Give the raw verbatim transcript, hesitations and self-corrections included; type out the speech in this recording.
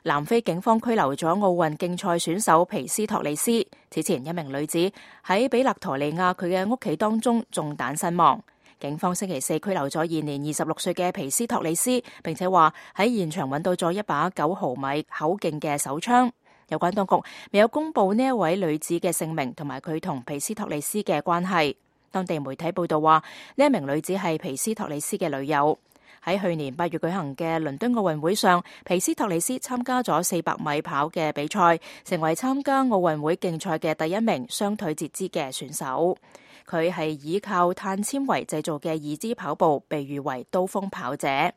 南非警方拘留咗奧運競賽選手皮斯托利斯。此前一名女子喺比勒陀利亞佢嘅屋企當中中彈身亡。警方星期四拘留咗現年二十六歲嘅皮斯托利斯，並且話喺現場揾到咗一把九毫米口徑嘅手槍。有關當局未有公布呢一位女子嘅姓名同埋佢同皮斯托利斯嘅關係。當地媒體報道話，呢一名女子係皮斯托利斯嘅女友。喺去年八月舉行嘅倫敦奧運會上，皮斯托利斯參加咗四百米跑嘅比賽，成為參加奧運會競賽嘅第一名雙腿截肢嘅選手。佢係依靠碳纖維製造嘅義肢跑步，被譽為刀鋒跑者。